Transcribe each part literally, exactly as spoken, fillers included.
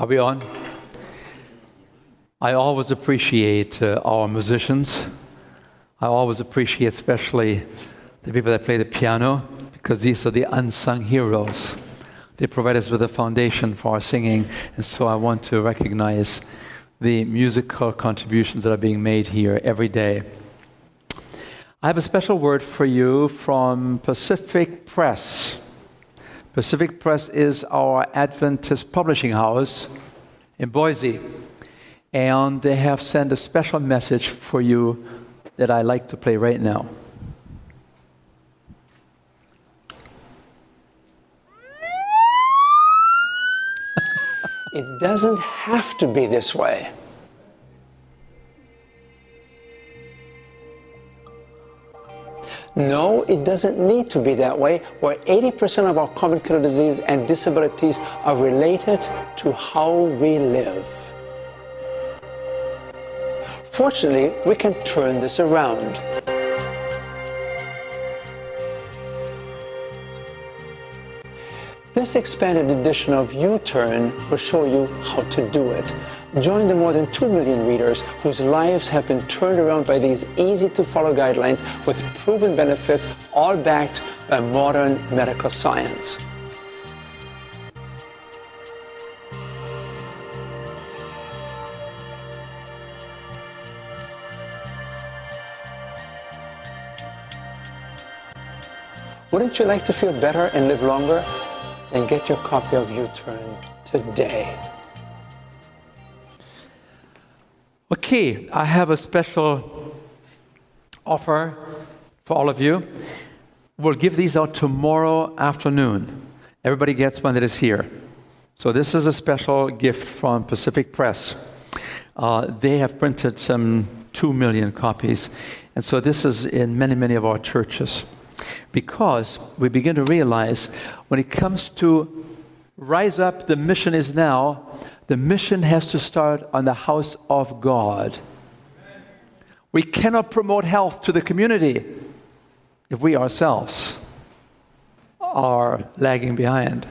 Are we on? I always appreciate uh, our musicians. I always appreciate especially the people that play the piano, because these are the unsung heroes. They provide us with a foundation for our singing, and so I want to recognize the musical contributions that are being made here every day. I have a special word for you from Pacific Press. Pacific Press is our Adventist publishing house in Boise, and they have sent a special message for you that I like to play right now. It doesn't have to be this way. No, it doesn't need to be that way, where eighty percent of our common kidney disease and disabilities are related to how we live. Fortunately, we can turn this around. This expanded edition of U-Turn will show you how to do it. Join the more than two million readers whose lives have been turned around by these easy-to-follow guidelines with proven benefits, all backed by modern medical science. Wouldn't you like to feel better and live longer? Then get your copy of U-Turn today. Okay, I have a special offer for all of you. We'll give these out tomorrow afternoon. Everybody gets one that is here. So this is a special gift from Pacific Press. Uh, they have printed some two million copies. And so this is in many, many of our churches. Because we begin to realize when it comes to rise up, the mission is now, the mission has to start on the house of God. We cannot promote health to the community if we ourselves are lagging behind.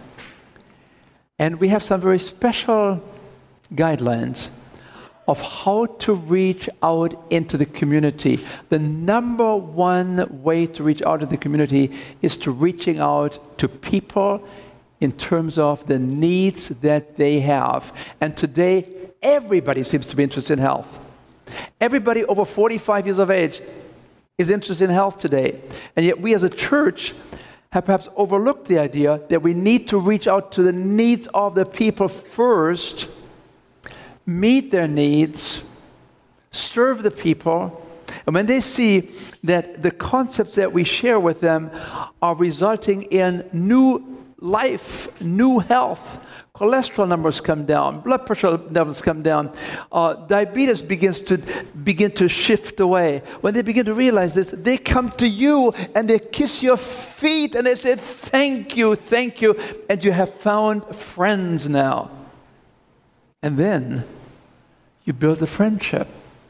And we have some very special guidelines of how to reach out into the community. The number one way to reach out to the community is to reaching out to people in terms of the needs that they have. And today, everybody seems to be interested in health. Everybody over forty-five years of age is interested in health today. And yet we as a church have perhaps overlooked the idea that we need to reach out to the needs of the people first, meet their needs, serve the people, and when they see that the concepts that we share with them are resulting in new life, new health, cholesterol numbers come down, blood pressure levels come down, uh, diabetes begins to begin to shift away. When they begin to realize this, they come to you and they kiss your feet and they say, thank you, thank you, and you have found friends now. And then you build a friendship.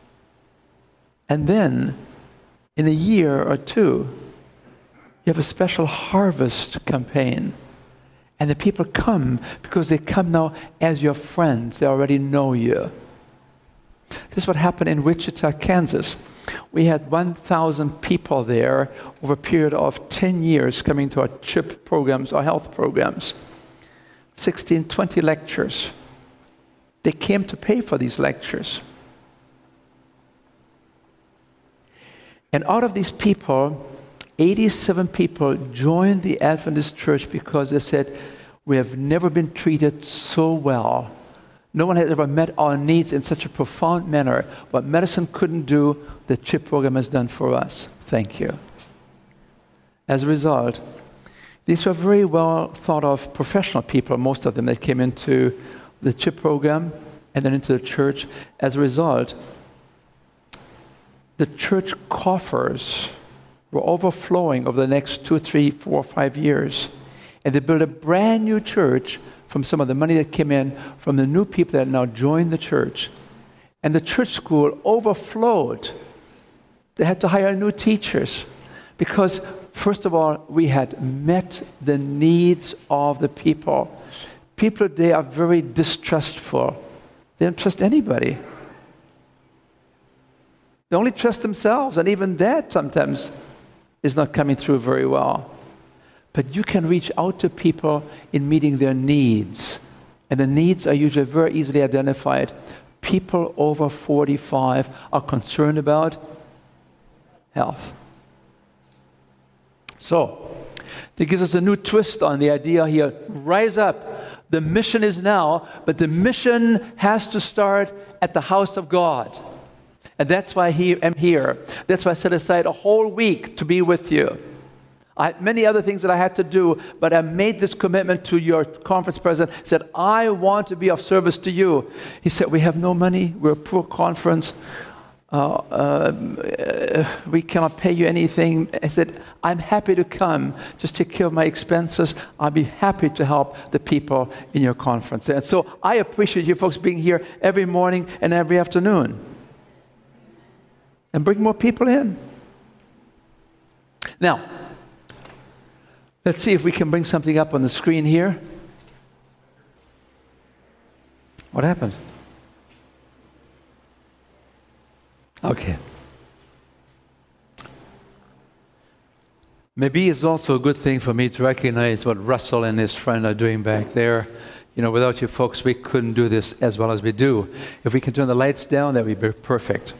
And then, in a year or two, you have a special harvest campaign. And the people come because they come now as your friends. They already know you. This is what happened in Wichita, Kansas. We had one thousand people there over a period of ten years coming to our CHIP programs, our health programs. sixteen, twenty lectures. They came to pay for these lectures. And out of these people, eighty-seven people joined the Adventist Church because they said, we have never been treated so well. No one has ever met our needs in such a profound manner. What medicine couldn't do, the CHIP program has done for us. Thank you. As a result, these were very well thought of professional people, most of them that came into the CHIP program and then into the church. As a result, the church coffers were overflowing over the next two, three, four, five years. And they built a brand new church from some of the money that came in from the new people that now joined the church. And the church school overflowed. They had to hire new teachers because, first of all, we had met the needs of the people. People today are very distrustful. They don't trust anybody. They only trust themselves, and even that sometimes is not coming through very well. But you can reach out to people in meeting their needs. And the needs are usually very easily identified. People over forty-five are concerned about health. So, that gives us a new twist on the idea here. Rise up. The mission is now, but the mission has to start at the house of God. And that's why I am here. That's why I set aside a whole week to be with you. I had many other things that I had to do, but I made this commitment to your conference president, said, I want to be of service to you. He said, we have no money. We're a poor conference. Uh, uh, we cannot pay you anything. I said, I'm happy to come. Just take care of my expenses. I'll be happy to help the people in your conference. And so I appreciate you folks being here every morning and every afternoon. And bring more people in. Now, let's see if we can bring something up on the screen here. What happened? Okay. Maybe it's also a good thing for me to recognize what Russell and his friend are doing back there. You know, without you folks, we couldn't do this as well as we do. If we can turn the lights down, that would be perfect.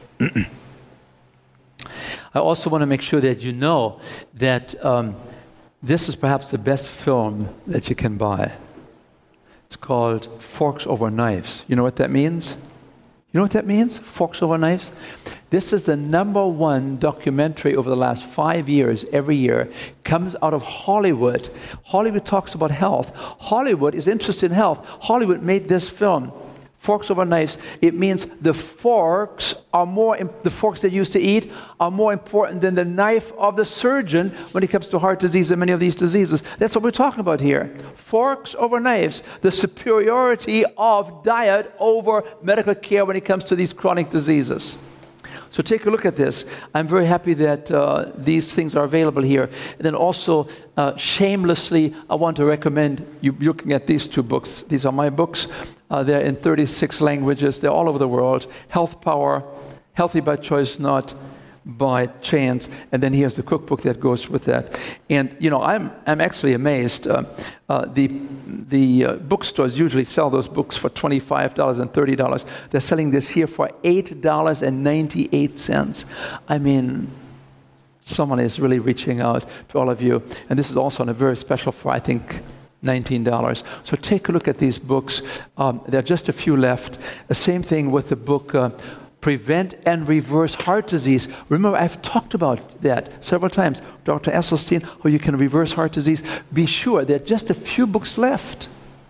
I also want to make sure that you know that um, this is perhaps the best film that you can buy. It's called Forks Over Knives. You know what that means? You know what that means? Forks Over Knives? This is the number one documentary over the last five years, every year. Comes out of Hollywood. Hollywood talks about health. Hollywood is interested in health. Hollywood made this film, Forks Over Knives. It means the forks are more, the forks they used to eat are more important than the knife of the surgeon when it comes to heart disease and many of these diseases. That's what we're talking about here. Forks over knives, the superiority of diet over medical care when it comes to these chronic diseases. So take a look at this. I'm very happy that uh, these things are available here. And then also, uh, shamelessly, I want to recommend you looking at these two books. These are my books. Uh, they're in thirty-six languages. They're all over the world. Health Power, Healthy by Choice, Not by Chance. And then here's the cookbook that goes with that. And, you know, I'm I'm actually amazed. Uh, uh, the the uh, bookstores usually sell those books for twenty-five dollars and thirty dollars. They're selling this here for eight dollars and ninety-eight cents. I mean, someone is really reaching out to all of you. And this is also on a very special for, I think, nineteen dollars. So take a look at these books. Um, there are just a few left. The same thing with the book, uh, Prevent and Reverse Heart Disease. Remember, I've talked about that several times. Doctor Esselstyn, how you can reverse heart disease. Be sure there are just a few books left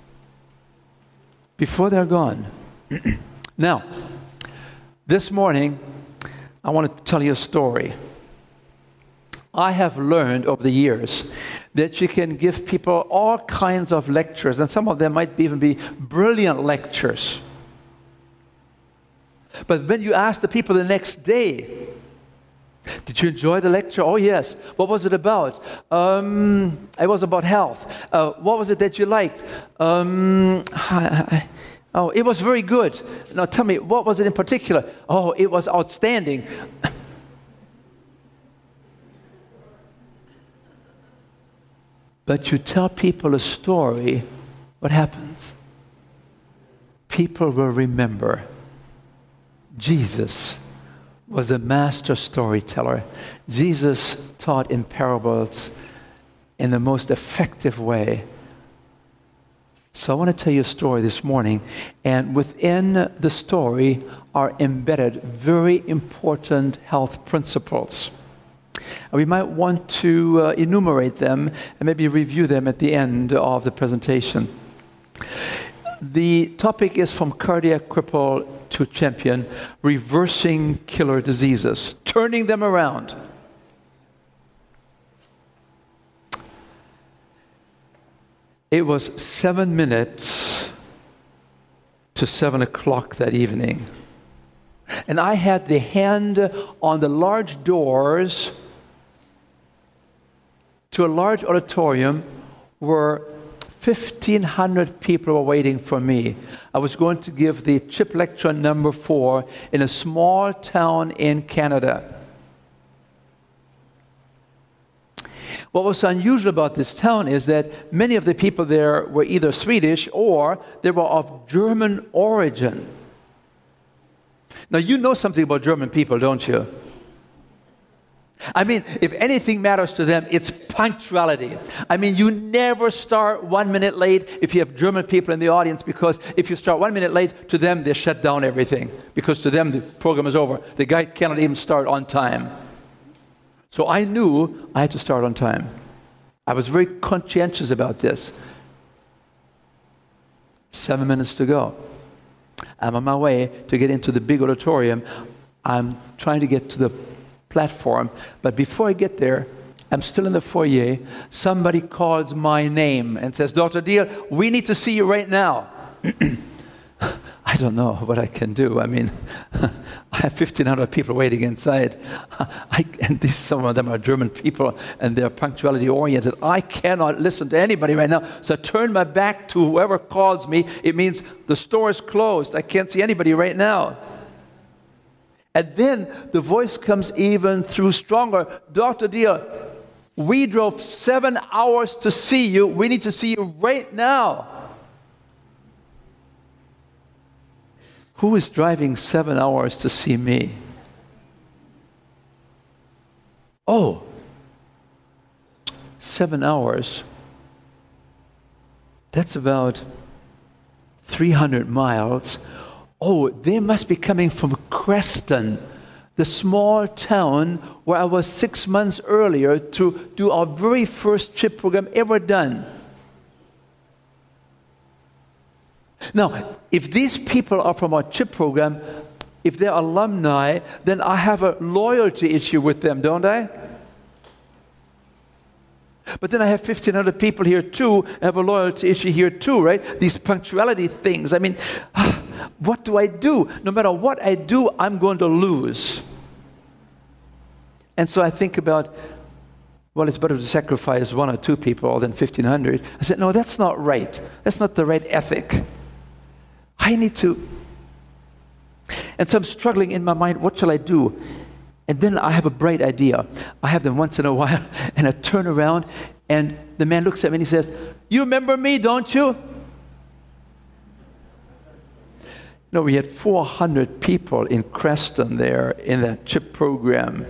before they're gone. Now, this morning, I want to tell you a story. I have learned over the years that you can give people all kinds of lectures, and some of them might even be brilliant lectures. But when you ask the people the next day, did you enjoy the lecture? Oh, yes. What was it about? Um, it was about health. Uh, what was it that you liked? Um, oh, it was very good. Now tell me, what was it in particular? Oh, it was outstanding. But you tell people a story, what happens? People will remember. Jesus was a master storyteller. Jesus taught in parables in the most effective way. So I want to tell you a story this morning, and within the story are embedded very important health principles. And we might want to uh, enumerate them and maybe review them at the end of the presentation. The topic is From Cardiac Cripple to Champion, Reversing Killer Diseases, Turning Them Around. It was seven minutes to seven o'clock that evening. And I had the hand on the large doors to a large auditorium where fifteen hundred people were waiting for me. I was going to give the CHIP lecture number four in a small town in Canada. What was unusual about this town is that many of the people there were either Swedish or they were of German origin. Now, you know something about German people, don't you? I mean, if anything matters to them, it's punctuality. I mean, you never start one minute late if you have German people in the audience, because if you start one minute late, to them, they shut down everything. Because to them, the program is over. The guy cannot even start on time. So I knew I had to start on time. I was very conscientious about this. Seven minutes to go. I'm on my way to get into the big auditorium. I'm trying to get to the platform, but before I get there, I'm still in the foyer. Somebody calls my name and says, Doctor Deal, we need to see you right now. I don't know what I can do. I mean, I have fifteen hundred people waiting inside. I, and these, some of them are German people, and they're punctuality oriented. I cannot listen to anybody right now. So I turn my back to whoever calls me. It means the store is closed. I can't see anybody right now. And then the voice comes even through stronger. Doctor Deal, we drove seven hours to see you. We need to see you right now. Who is driving seven hours to see me? Oh, seven hours. That's about three hundred miles. Oh, they must be coming from Creston, the small town where I was six months earlier to do our very first CHIP program ever done. Now, if these people are from our CHIP program, if they're alumni, then I have a loyalty issue with them, don't I? But then I have fifteen hundred people here too. I have a loyalty issue here too, right? These punctuality things. I mean, what do I do? No matter what I do, I'm going to lose. And so I think about, well, it's better to sacrifice one or two people than fifteen hundred. I said, no, that's not right. That's not the right ethic. I need to. And so I'm struggling in my mind, what shall I do? And then I have a bright idea. I have them once in a while, and I turn around, and the man looks at me and he says, you remember me, don't you? No, we had four hundred people in Creston there in that CHIP program.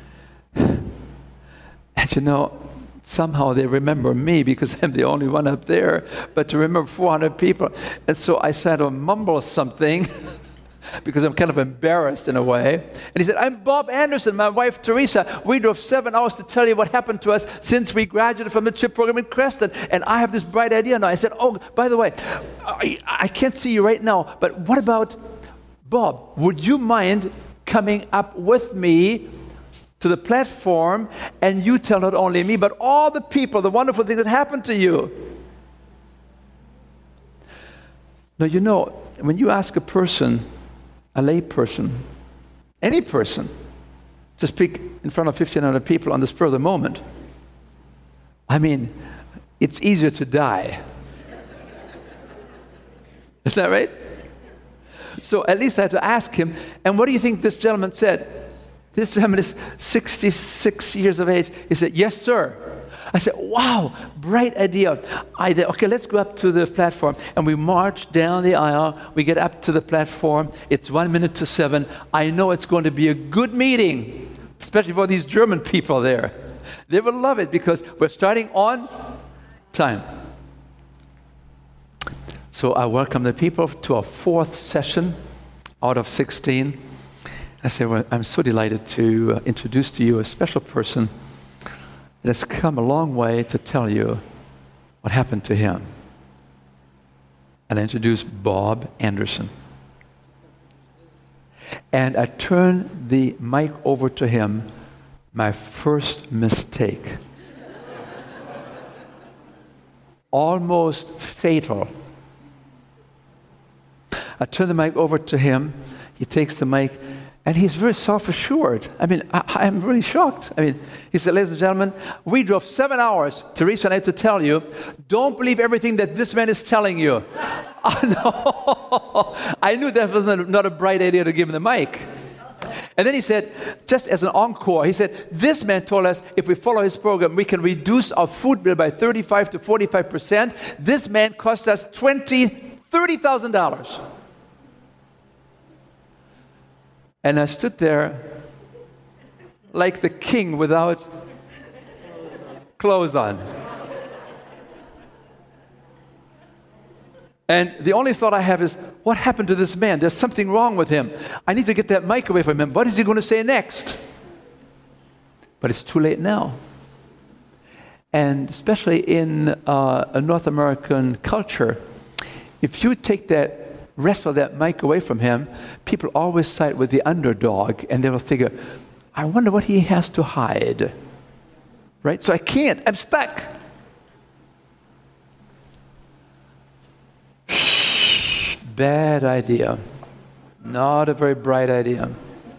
And you know, somehow they remember me because I'm the only one up there, but to remember four hundred people. And so I said to mumble something because I'm kind of embarrassed in a way. And he said, I'm Bob Anderson, my wife Teresa. We drove seven hours to tell you what happened to us since we graduated from the CHIP program in Creston. And I have this bright idea now. I said, oh, by the way, I, I can't see you right now, but what about Bob? Would you mind coming up with me to the platform, and you tell not only me, but all the people, the wonderful things that happened to you? Now, you know, when you ask a person, a lay person, any person, to speak in front of fifteen hundred people on the spur of the moment, I mean, it's easier to die. Is that right? So at least I had to ask him, and what do you think this gentleman said? This gentleman is sixty-six years of age. He said, yes, sir. I said, wow, bright idea. I said, okay, let's go up to the platform. And we march down the aisle. We get up to the platform. It's one minute to seven. I know it's going to be a good meeting, especially for these German people there. They will love it because we're starting on time. So I welcome the people to our fourth session out of sixteen. I say, well, I'm so delighted to uh, introduce to you a special person that has come a long way to tell you what happened to him. And I introduce Bob Anderson. And I turn the mic over to him, my first mistake. Almost fatal. I turn the mic over to him. He takes the mic, And he's very self-assured. I mean, I, I'm really shocked. I mean, he said, ladies and gentlemen, we drove seven hours. Teresa and I have to tell you, don't believe everything that this man is telling you. Oh, no. I knew that was not, not a bright idea to give him the mic. And then he said, just as an encore, he said, this man told us if we follow his program, we can reduce our food bill by thirty-five to forty-five percent. This man cost us twenty thousand dollars, thirty thousand dollars. And I stood there like the king without clothes on. And the only thought I have is, what happened to this man? There's something wrong with him. I need to get that mic away from him. What is he going to say next? But it's too late now. And especially in uh, a North American culture, if you take that wrestle that mic away from him, people always side with the underdog, and they will figure, I wonder what he has to hide. Right? So I can't. I'm stuck. Bad idea. Not a very bright idea.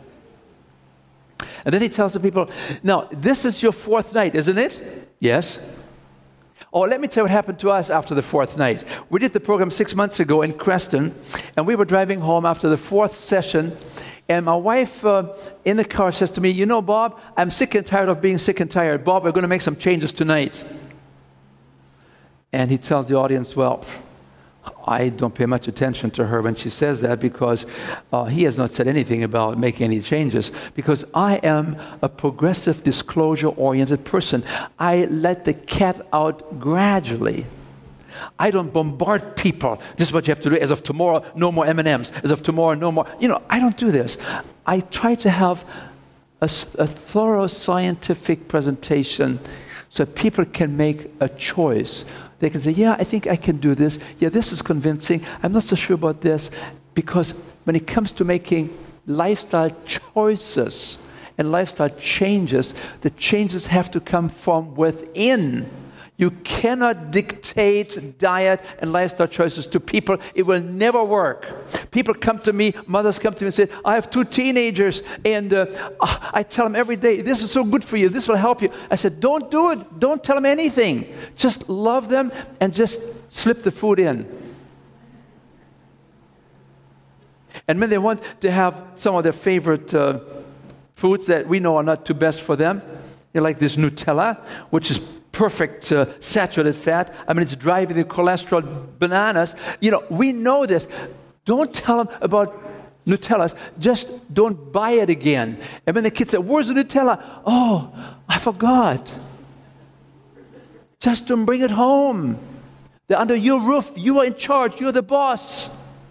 And then he tells the people, now, this is your fourth night, isn't it? Yes. Oh, let me tell you what happened to us after the fourth night. We did the program six months ago in Creston, and we were driving home after the fourth session, and my wife uh, in the car says to me, you know, Bob, I'm sick and tired of being sick and tired. Bob, we're going to make some changes tonight. And he tells the audience, well, I don't pay much attention to her when she says that because uh, he has not said anything about making any changes, because I am a progressive, disclosure-oriented person. I let the cat out gradually. I don't bombard people. This is what you have to do. As of tomorrow, no more M and M's. As of tomorrow, no more. You know, I don't do this. I try to have a, a thorough scientific presentation so people can make a choice. They can say, yeah, I think I can do this. Yeah, this is convincing. I'm not so sure about this. Because when it comes to making lifestyle choices and lifestyle changes, the changes have to come from within. You cannot dictate diet and lifestyle choices to people. It will never work. People come to me, mothers come to me and say, I have two teenagers, and uh, I tell them every day, this is so good for you, this will help you. I said, don't do it. Don't tell them anything. Just love them and just slip the food in. And when they want to have some of their favorite uh, foods that we know are not too best for them, you know, like this Nutella, which is perfect uh, saturated fat. I mean, it's driving the cholesterol bananas. You know, we know this. Don't tell them about Nutellas. Just don't buy it again. And when the kids say, where's the Nutella? Oh, I forgot. Just don't bring it home. They're under your roof. You are in charge. You're the boss.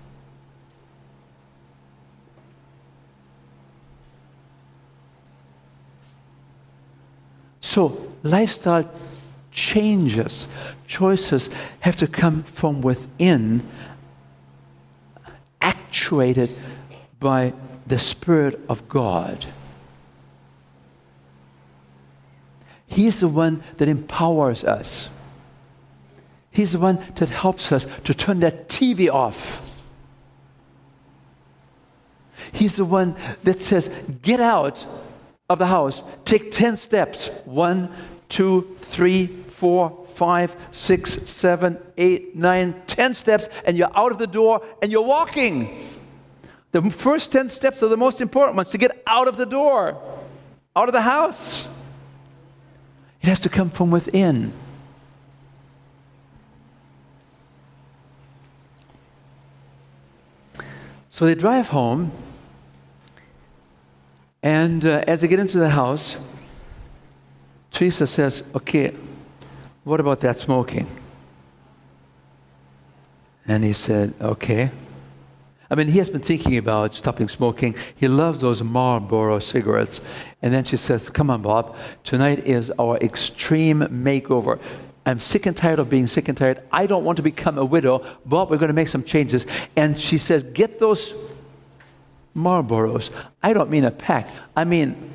So, lifestyle changes, choices have to come from within, actuated by the Spirit of God. He's the one that empowers us. He's the one that helps us to turn that T V off. He's the one that says, get out of the house, take ten steps. One, two, three, four, five, six, seven, eight, nine, ten steps, and you're out of the door and you're walking. The first ten steps are the most important ones, to get out of the door, out of the house. It has to come from within. So they drive home, and uh, as they get into the house, Teresa says, okay, what about that smoking? And he said, okay. I mean, he has been thinking about stopping smoking. He loves those Marlboro cigarettes. And then she says, come on, Bob, tonight is our extreme makeover. I'm sick and tired of being sick and tired. I don't want to become a widow. Bob, we're going to make some changes. And she says, get those Marlboros. I don't mean a pack. I mean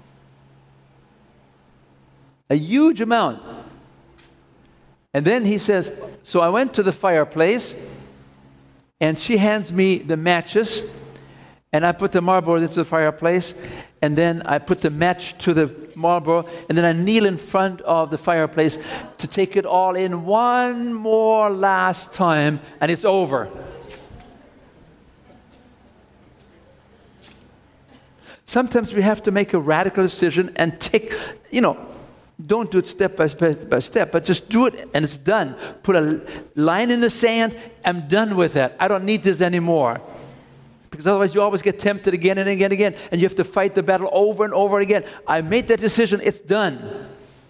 a huge amount. And then he says, so I went to the fireplace, and she hands me the matches, and I put the Marlboro into the fireplace, and then I put the match to the Marlboro, and then I kneel in front of the fireplace to take it all in one more last time, and it's over. Sometimes we have to make a radical decision and take, you know, don't do it step by step by step, but just do it and it's done. Put a line in the sand, I'm done with that. I don't need this anymore. Because otherwise you always get tempted again and again and again, and you have to fight the battle over and over again. I made that decision, it's done.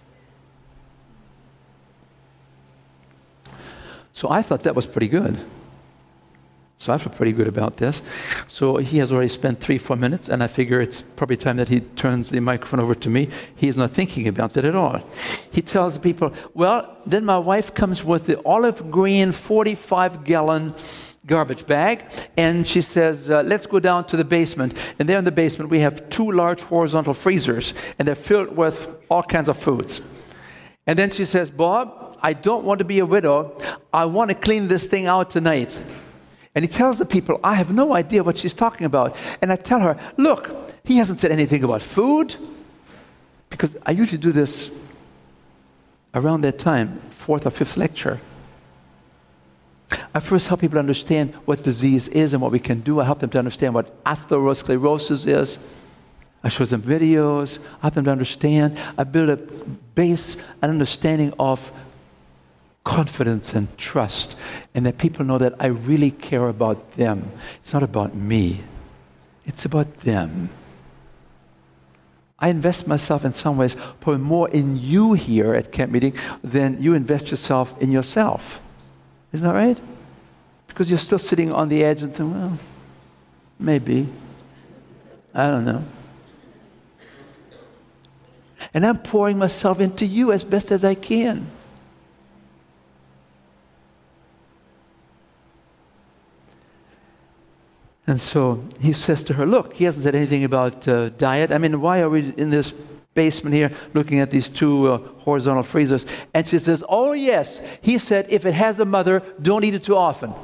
So I thought that was pretty good. So I feel pretty good about this. So he has already spent three, four minutes, and I figure it's probably time that he turns the microphone over to me. He's not thinking about that at all. He tells the people, well, then my wife comes with the olive green forty-five gallon garbage bag, and she says, uh, let's go down to the basement. And there in the basement, we have two large horizontal freezers, and they're filled with all kinds of foods. And then she says, Bob, I don't want to be a widow. I want to clean this thing out tonight. And he tells the people, I have no idea what she's talking about. And I tell her, look, he hasn't said anything about food, because I usually do this around that time, fourth or fifth lecture. I first help people understand what disease is and what we can do. I help them to understand what atherosclerosis is. I show them videos, I help them to understand. I build a base, an understanding of confidence and trust, and that people know that I really care about them. It's not about me. It's about them. I invest myself in some ways probably more in you here at camp meeting than you invest yourself in yourself. Isn't that right? Because you're still sitting on the edge and saying, well, maybe. I don't know. And I'm pouring myself into you as best as I can. And so he says to her, look, he hasn't said anything about uh, diet. I mean, why are we in this basement here looking at these two uh, horizontal freezers? And she says, oh yes, he said if it has a mother, don't eat it too often.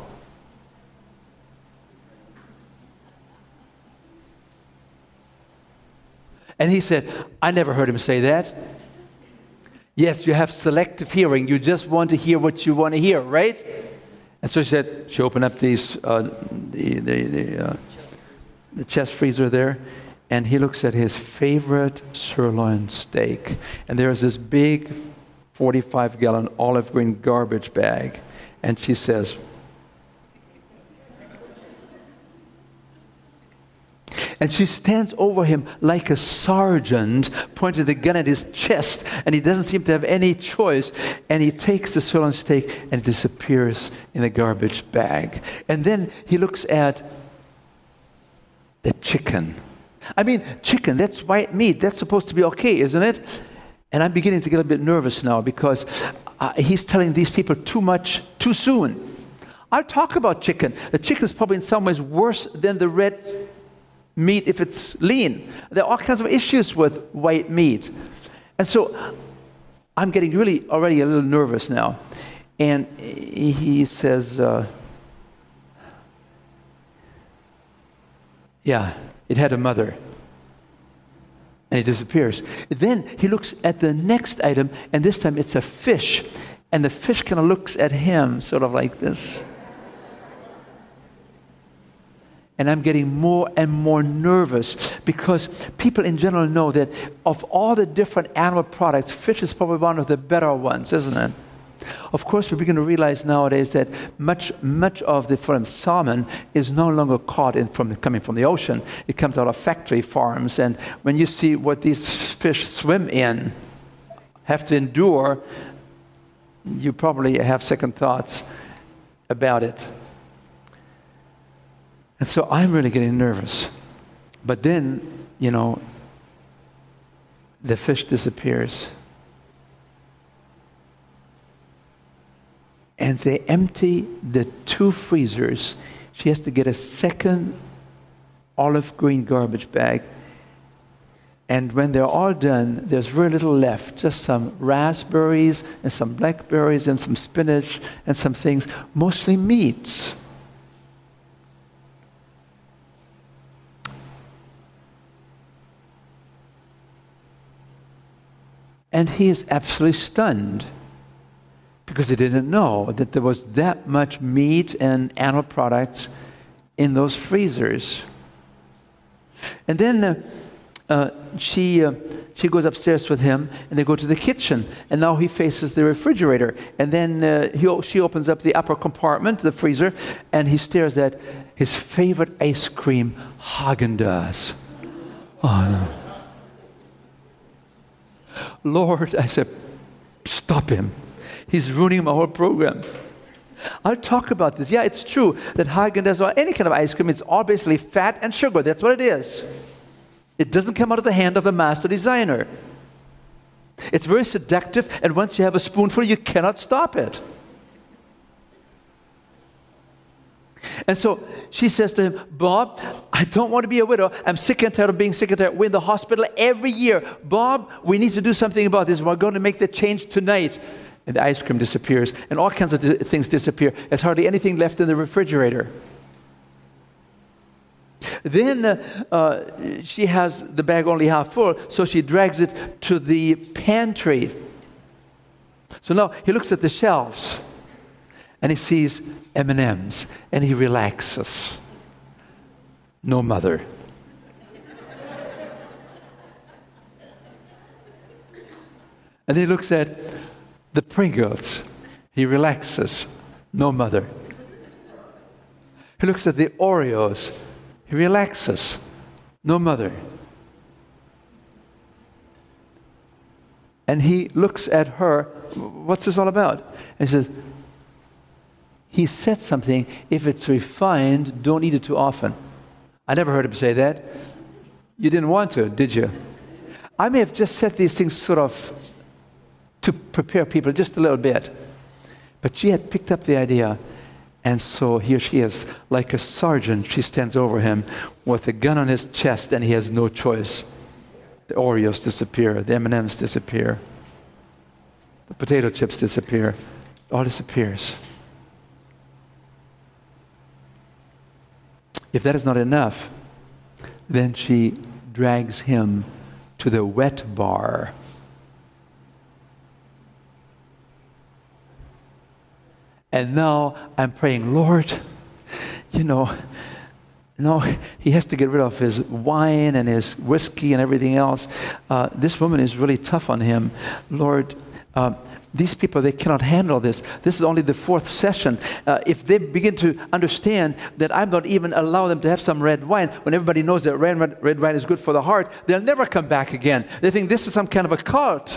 And he said, I never heard him say that. Yes, you have selective hearing. You just want to hear what you want to hear, right? And so she said, she opened up these, uh, the, the, the, uh, the chest freezer there, and he looks at his favorite sirloin steak. And there's this big forty-five gallon olive green garbage bag. And she says, and she stands over him like a sergeant, pointing the gun at his chest, and he doesn't seem to have any choice. And he takes the sirloin steak and disappears in the garbage bag. And then he looks at the chicken. I mean, chicken, that's white meat. That's supposed to be okay, isn't it? And I'm beginning to get a bit nervous now because uh, he's telling these people too much too soon. I'll talk about chicken. The chicken is probably in some ways worse than the red meat if it's lean. There are all kinds of issues with white meat. And so I'm getting really already a little nervous now. And he says, uh, yeah, it had a mother. And he disappears. Then he looks at the next item, and this time it's a fish. And the fish kind of looks at him sort of like this. And I'm getting more and more nervous because people in general know that of all the different animal products, fish is probably one of the better ones, isn't it? Of course, we begin to realize nowadays that much, much of the for instance, salmon is no longer caught in from coming from the ocean. It comes out of factory farms, and when you see what these fish swim in, have to endure, you probably have second thoughts about it. And so I'm really getting nervous. But then, you know, the fish disappears. And they empty the two freezers. She has to get a second olive green garbage bag. And when they're all done, there's very little left. Just some raspberries and some blackberries and some spinach and some things, mostly meats. And he is absolutely stunned because he didn't know that there was that much meat and animal products in those freezers. And then uh, uh, she uh, she goes upstairs with him, and they go to the kitchen. And now he faces the refrigerator. And then uh, he, she opens up the upper compartment, the freezer, and he stares at his favorite ice cream, Haagen-Dazs. Oh, Lord, I said, stop him. He's ruining my whole program. I'll talk about this. Yeah, it's true that Haagen-Dazs or any kind of ice cream, it's all basically fat and sugar. That's what it is. It doesn't come out of the hand of the master designer. It's very seductive, and once you have a spoonful, you cannot stop it. And so she says to him, Bob, I don't want to be a widow. I'm sick and tired of being sick and tired. We're in the hospital every year. Bob, we need to do something about this. We're going to make the change tonight. And the ice cream disappears, and all kinds of di- things disappear. There's hardly anything left in the refrigerator. Then uh, uh, she has the bag only half full, so she drags it to the pantry. So now he looks at the shelves, and he sees M and M's, and he relaxes. No mother. And he looks at the Pringles. He relaxes. No mother. He looks at the Oreos. He relaxes. No mother. And he looks at her. What's this all about? And he says, he said something, if it's refined, don't eat it too often. I never heard him say that. You didn't want to, did you? I may have just said these things sort of to prepare people just a little bit. But she had picked up the idea. And so here she is, like a sergeant. She stands over him with a gun on his chest, and he has no choice. The Oreos disappear. The M and M's disappear. The potato chips disappear. All disappears. If that is not enough, then she drags him to the wet bar. And now I'm praying, Lord, you know, no, he has to get rid of his wine and his whiskey and everything else. Uh, this woman is really tough on him. Lord, uh, these people, they cannot handle this. This is only the fourth session. Uh, if they begin to understand that I'm not even allow them to have some red wine, when everybody knows that red, red, red wine is good for the heart, they'll never come back again. They think this is some kind of a cult.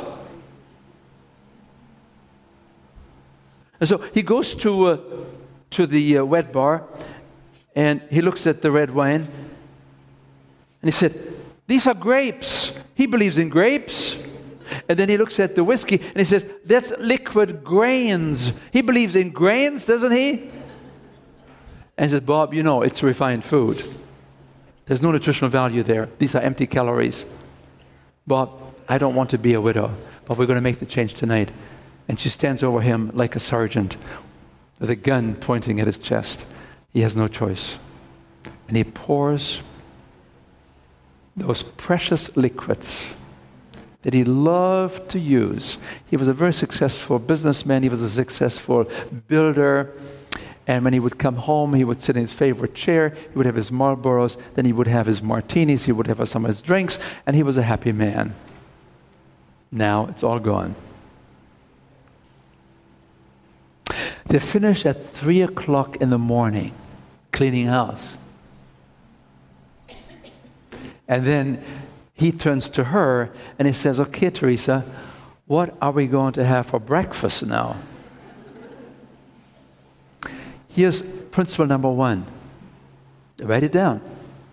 And so he goes to uh, to the uh, wet bar, and he looks at the red wine, and he said, these are grapes. He believes in grapes. And then he looks at the whiskey, and he says, that's liquid grains. He believes in grains, doesn't he? And he says, Bob, you know, it's refined food. There's no nutritional value there. These are empty calories. Bob, I don't want to be a widow, but we're going to make the change tonight. And she stands over him like a sergeant with a gun pointing at his chest. He has no choice. And he pours those precious liquids that he loved to use. He was a very successful businessman. He was a successful builder. And when he would come home, he would sit in his favorite chair. He would have his Marlboros. Then he would have his martinis. He would have some of his drinks. And he was a happy man. Now it's all gone. They finish at three o'clock in the morning cleaning house. And then he turns to her and he says, okay, Teresa, what are we going to have for breakfast now? Here's principle number one. Write it down.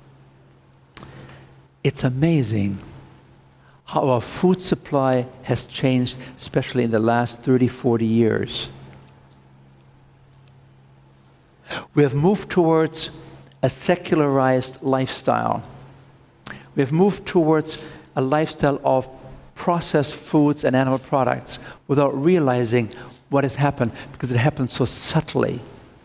It's amazing how our food supply has changed, especially in the last thirty, forty years. We have moved towards a secularized lifestyle. We have moved towards a lifestyle of processed foods and animal products without realizing what has happened, because it happens so subtly.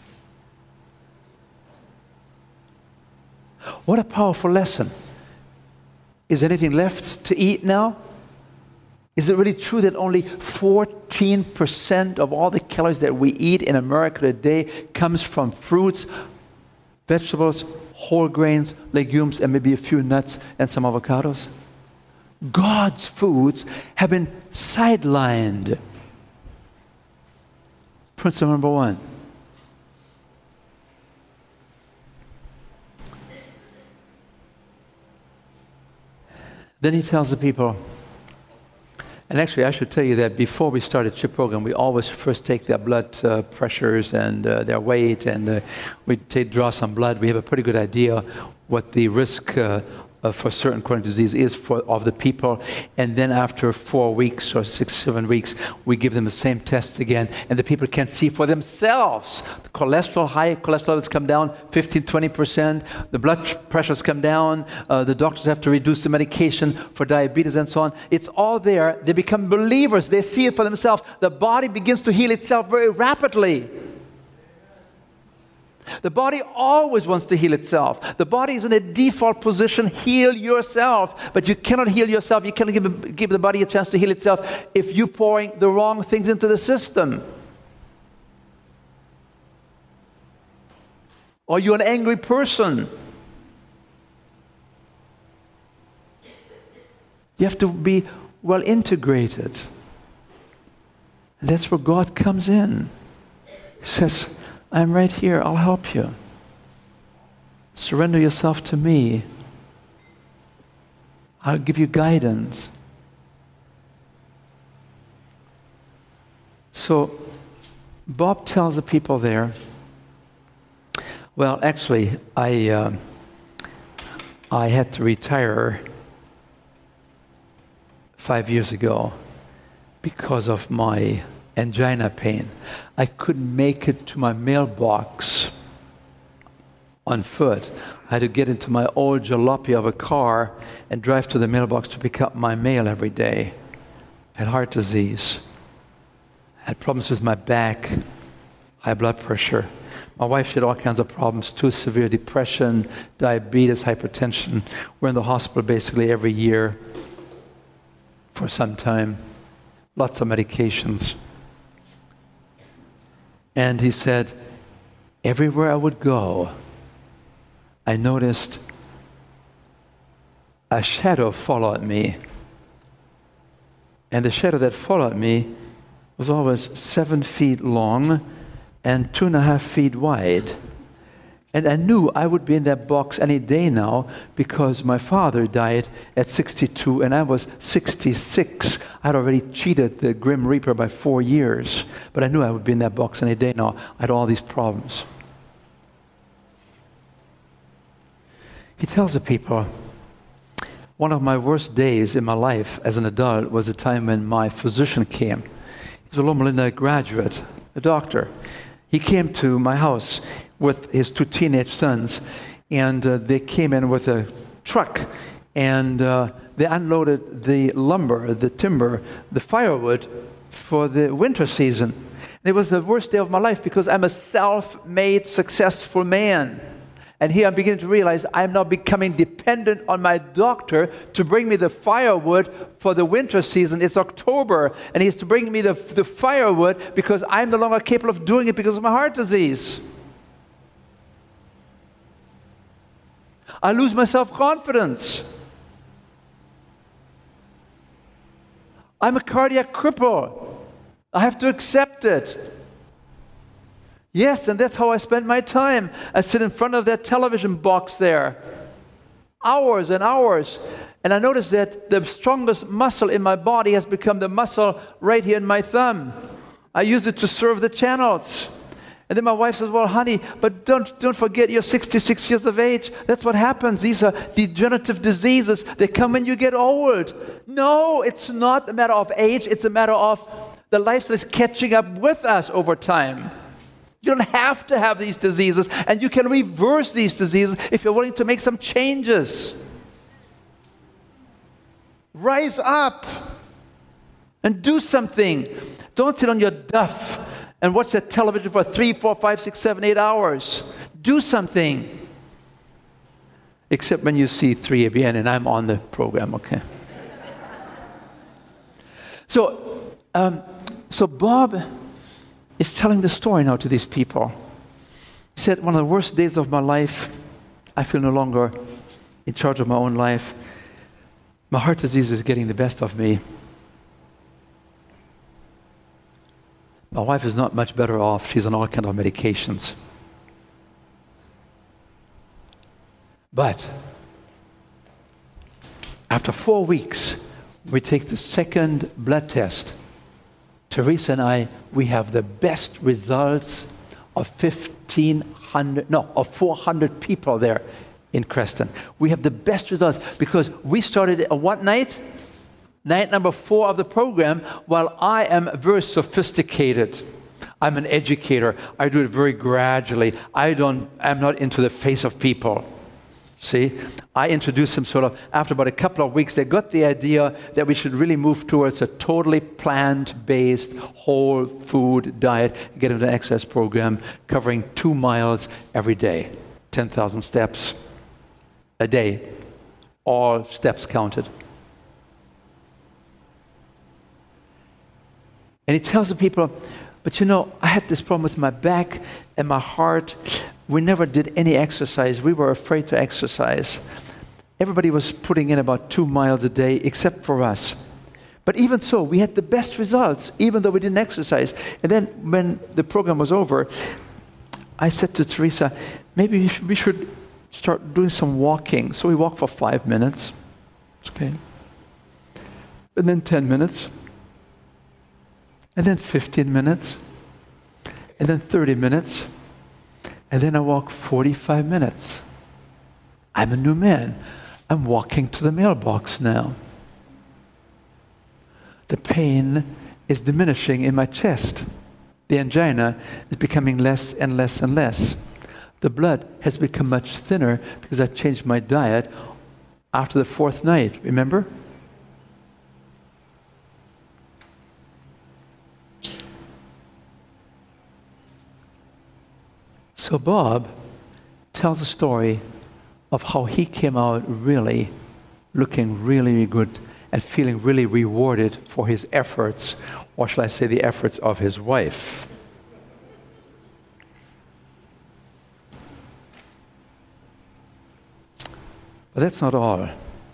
What a powerful lesson. Is anything left to eat now? Is it really true that only fourteen percent of all the calories that we eat in America today comes from fruits, vegetables, whole grains, legumes, and maybe a few nuts and some avocados? God's foods have been sidelined. Principle number one. Then he tells the people, and actually I should tell you that before we start a CHIP program, we always first take their blood uh, pressures and uh, their weight, and uh, we take, draw some blood. We have a pretty good idea what the risk uh, Uh, for certain chronic disease is for of the people, and then after four weeks or six, seven weeks, we give them the same test again, and the people can see for themselves. The cholesterol, high cholesterol levels come down fifteen, twenty percent. The blood pressures come down. Uh, the doctors have to reduce the medication for diabetes and so on. It's all there. They become believers. They see it for themselves. The body begins to heal itself very rapidly. The body always wants to heal itself. The body is in a default position, heal yourself. But you cannot heal yourself. You cannot give, give the body a chance to heal itself if you're pouring the wrong things into the system. Or you're an angry person. You have to be well integrated. And that's where God comes in. He says, I'm right here. I'll help you. Surrender yourself to me. I'll give you guidance. So Bob tells the people there, well, actually, I, uh, I had to retire five years ago because of my angina pain. I couldn't make it to my mailbox on foot. I had to get into my old jalopy of a car and drive to the mailbox to pick up my mail every day. I had heart disease. I had problems with my back, high blood pressure. My wife had all kinds of problems too, severe depression, diabetes, hypertension. We're in the hospital basically every year for some time. Lots of medications. And he said, everywhere I would go, I noticed a shadow followed me. And the shadow that followed me was always seven feet long and two and a half feet wide. And I knew I would be in that box any day now because my father died at sixty-two and I was sixty-six. I had already cheated the Grim Reaper by four years. But I knew I would be in that box any day now. I had all these problems. He tells the people, one of my worst days in my life as an adult was the time when my physician came. He was a Loma Linda graduate, a doctor. He came to my house with his two teenage sons, and uh, they came in with a truck, and uh, they unloaded the lumber, the timber, the firewood for the winter season. And it was the worst day of my life because I'm a self-made, successful man. And here I'm beginning to realize I'm now becoming dependent on my doctor to bring me the firewood for the winter season. It's October, and he has to bring me the, the firewood because I'm no longer capable of doing it because of my heart disease. I lose my self-confidence. I'm a cardiac cripple. I have to accept it. Yes, and that's how I spend my time. I sit in front of that television box there, hours and hours, and I notice that the strongest muscle in my body has become the muscle right here in my thumb. I use it to serve the channels. And then my wife says, well, honey, but don't, don't forget you're sixty-six years of age. That's what happens. These are degenerative diseases. They come when you get old. No, it's not a matter of age. It's a matter of the lifestyle is catching up with us over time. You don't have to have these diseases, and you can reverse these diseases if you're willing to make some changes. Rise up and do something. Don't sit on your duff and watch that television for three, four, five, six, seven, eight hours. Do something. Except when you see three A B N and I'm on the program, okay? So, um, so Bob is telling the story now to these people. He said, one of the worst days of my life, I feel no longer in charge of my own life. My heart disease is getting the best of me. My wife is not much better off. She's on all kinds of medications. But after four weeks, we take the second blood test. Teresa and I, we have the best results of fifteen hundred, no, of four hundred people there in Creston. We have the best results because we started at what night? Night number four of the program, while I am very sophisticated. I'm an educator. I do it very gradually. I don't, I'm not into the face of people. See, I introduced them sort of, after about a couple of weeks, they got the idea that we should really move towards a totally plant-based, whole food diet, get into an exercise program covering two miles every day, ten thousand steps a day, all steps counted. And he tells the people, but you know, I had this problem with my back and my heart. We never did any exercise. We were afraid to exercise. Everybody was putting in about two miles a day, except for us. But even so, we had the best results, even though we didn't exercise. And then when the program was over, I said to Teresa, maybe we should, we should start doing some walking. So we walked for five minutes. Okay. And then ten minutes. And then fifteen minutes. And then thirty minutes. And then I walk forty-five minutes. I'm a new man. I'm walking to the mailbox now. The pain is diminishing in my chest. The angina is becoming less and less and less. The blood has become much thinner because I changed my diet after the fourth night, remember? So Bob tells a story of how he came out really looking really good and feeling really rewarded for his efforts, or shall I say the efforts of his wife. But that's not all.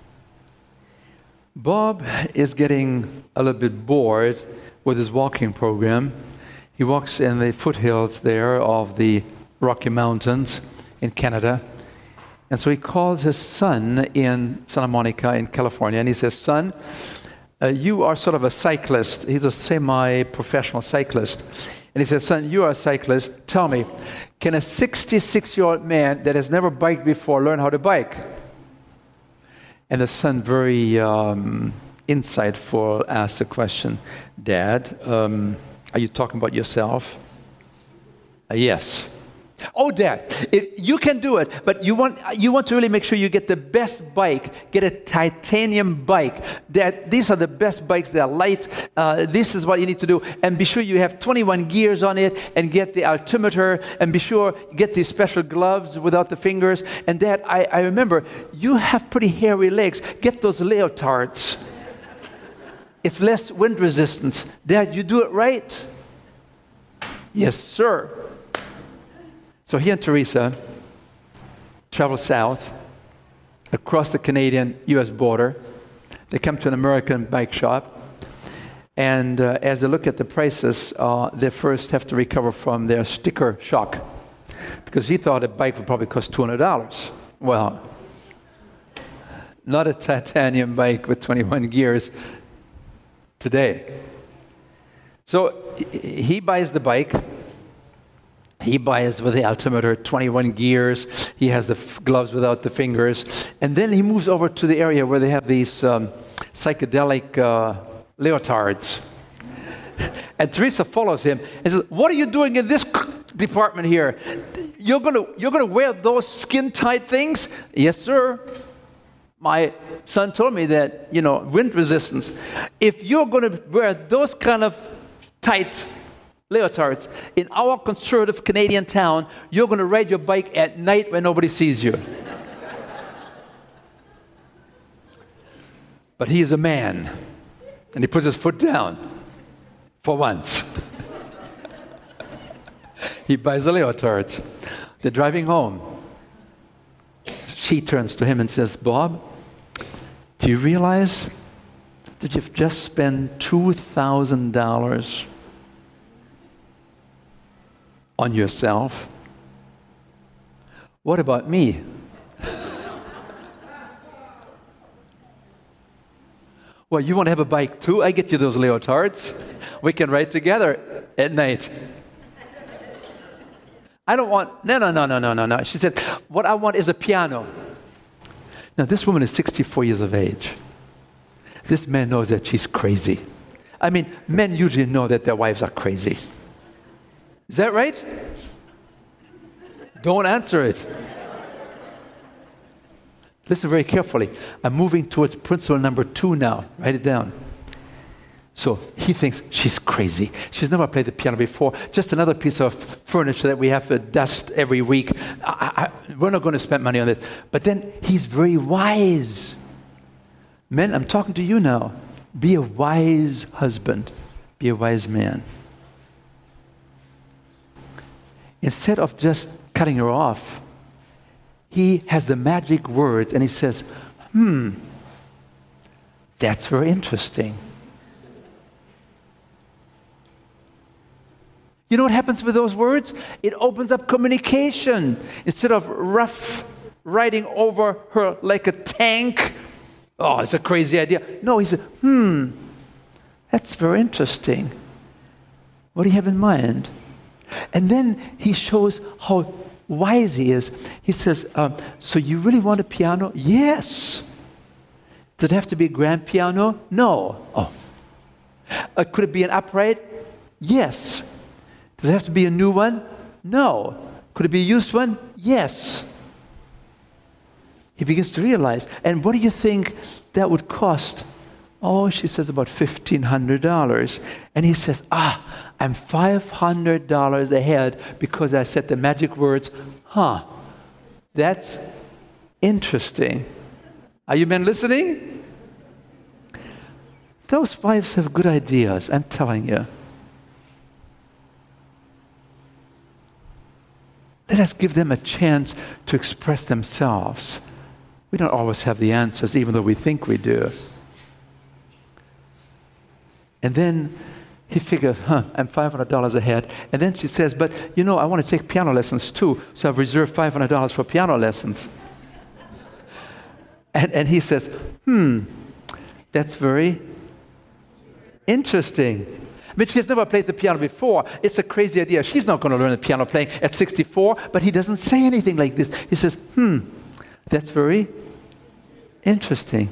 Bob is getting a little bit bored with his walking program. He walks in the foothills there of the Rocky Mountains in Canada. And so he calls his son in Santa Monica in California, and he says, son, uh, you are sort of a cyclist. He's a semi-professional cyclist. And he says, son, you are a cyclist. Tell me, can a sixty-six-year-old man that has never biked before learn how to bike? And the son, very um, insightful, asked the question, Dad, um, are you talking about yourself? Uh, yes. Oh, Dad, it, you can do it, but you want you want to really make sure you get the best bike. Get a titanium bike. Dad, these are the best bikes. They're light. Uh, this is what you need to do. And be sure you have twenty-one gears on it, and get the altimeter, and be sure you get these special gloves without the fingers. And Dad, I, I remember, you have pretty hairy legs. Get those leotards. It's less wind resistance. Dad, you do it right? Yes, sir. So he and Teresa travel south, across the Canadian-U S border. They come to an American bike shop. And uh, as they look at the prices, uh, they first have to recover from their sticker shock. Because he thought a bike would probably cost two hundred dollars. Well, not a titanium bike with twenty-one gears today. So he buys the bike. He buys with the altimeter, twenty-one gears. He has the f- gloves without the fingers. And then he moves over to the area where they have these um, psychedelic uh, leotards. And Teresa follows him and says, what are you doing in this department here? You're going to you're going to wear those skin-tight things? Yes, sir. My son told me that, you know, wind resistance. If you're going to wear those kind of tight leotards in our conservative Canadian town, you're going to ride your bike at night when nobody sees you. But he is a man. And he puts his foot down for once. He buys the leotards. They're driving home. She turns to him and says, Bob, do you realize that you've just spent two thousand dollars on yourself? What about me? Well, you want to have a bike too? I get you those leotards. We can ride together at night. I don't want, no, no, no, no, no, no, no. She said, what I want is a piano. Now, this woman is sixty-four years of age. This man knows that she's crazy. I mean, men usually know that their wives are crazy. Is that right? Don't answer it. Listen very carefully. I'm moving towards principle number two now. Write it down. So he thinks she's crazy. She's never played the piano before. Just another piece of furniture that we have to dust every week. I, I, we're not going to spend money on this. But then he's very wise. Men, I'm talking to you now. Be a wise husband. Be a wise man. Instead of just cutting her off, he has the magic words and he says, hmm, that's very interesting. You know what happens with those words? It opens up communication. Instead of rough riding over her like a tank, oh, it's a crazy idea. No, he said, hmm, that's very interesting. What do you have in mind? And then he shows how wise he is. He says, uh, so you really want a piano? Yes. Does it have to be a grand piano? No. Oh. Uh, could it be an upright? Yes. Does it have to be a new one? No. Could it be a used one? Yes. He begins to realize. And what do you think that would cost? Oh, she says about fifteen hundred dollars. And he says, ah, I'm five hundred dollars ahead because I said the magic words, huh, that's interesting. Are you men listening? Those wives have good ideas, I'm telling you. Let us give them a chance to express themselves. We don't always have the answers, even though we think we do. And then he figures, huh, I'm five hundred dollars ahead. And then she says, but you know, I want to take piano lessons too, so I've reserved five hundred dollars for piano lessons. and, and he says, hmm, that's very interesting. I mean, she's never played the piano before. It's a crazy idea. She's not going to learn the piano playing at sixty-four, but he doesn't say anything like this. He says, hmm, that's very interesting.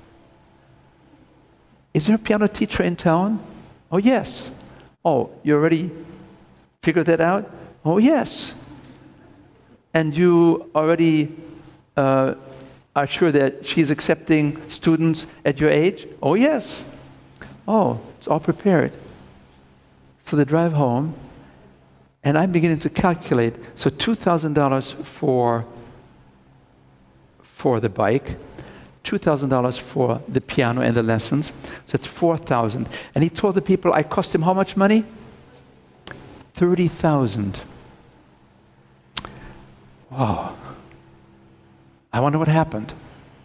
Is there a piano teacher in town? Oh, yes. Oh, you already figured that out? Oh, yes. And you already uh, are sure that she's accepting students at your age? Oh, yes. Oh, it's all prepared. So they drive home, and I'm beginning to calculate. So two thousand dollars for, for the bike, two thousand dollars for the piano and the lessons. So it's four thousand dollars. And he told the people, I cost him how much money? thirty thousand dollars. Wow. I wonder what happened.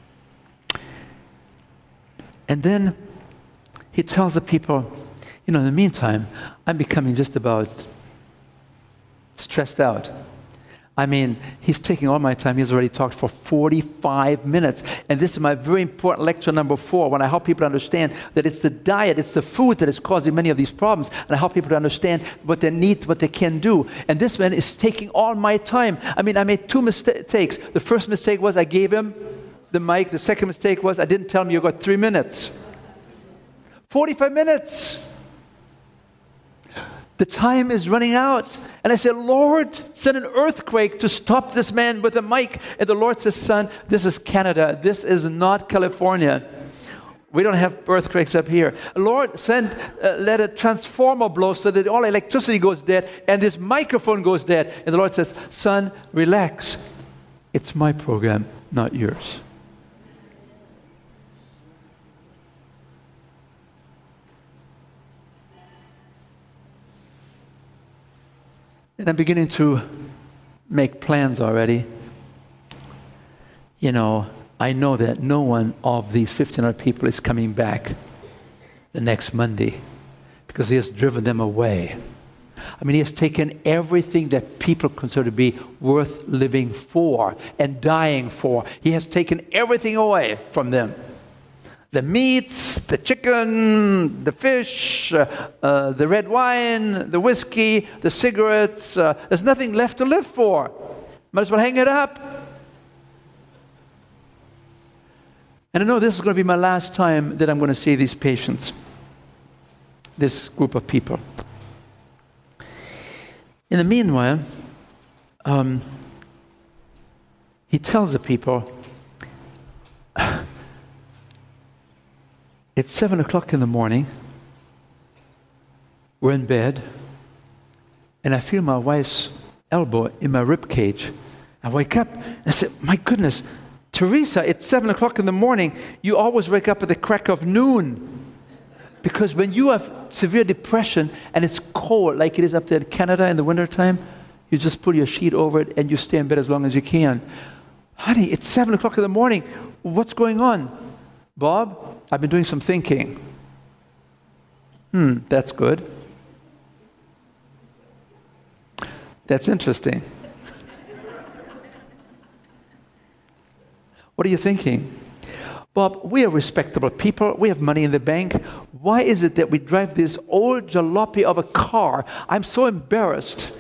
And then he tells the people, you know, in the meantime, I'm becoming just about stressed out. I mean, he's taking all my time. He's already talked for forty-five minutes. And this is my very important lecture number four, when I help people understand that it's the diet, it's the food that is causing many of these problems. And I help people to understand what they need, what they can do. And this man is taking all my time. I mean, I made two mistakes. The first mistake was I gave him the mic. The second mistake was I didn't tell him you got three minutes. forty-five minutes. The time is running out. And I said, Lord, send an earthquake to stop this man with a mic. And the Lord says, son, this is Canada. This is not California. We don't have earthquakes up here. Lord, send, uh, let a transformer blow so that all electricity goes dead and this microphone goes dead. And the Lord says, son, relax. It's my program, not yours. And I'm beginning to make plans already. You know, I know that no one of these fifteen hundred people is coming back the next Monday because he has driven them away. I mean, he has taken everything that people consider to be worth living for and dying for. He has taken everything away from them. The meats, the chicken, the fish, uh, uh, the red wine, the whiskey, the cigarettes. Uh, there's nothing left to live for. Might as well hang it up. And I know this is going to be my last time that I'm going to see these patients, this group of people. In the meanwhile, um, he tells the people, it's seven o'clock in the morning, we're in bed, and I feel my wife's elbow in my rib cage. I wake up, and I said, my goodness, Teresa, it's seven o'clock in the morning. You always wake up at the crack of noon. Because when you have severe depression and it's cold, like it is up there in Canada in the wintertime, you just pull your sheet over it and you stay in bed as long as you can. Honey, it's seven o'clock in the morning. What's going on? Bob, I've been doing some thinking. Hmm, that's good. That's interesting. What are you thinking? Bob, we are respectable people. We have money in the bank. Why is it that we drive this old jalopy of a car? I'm so embarrassed.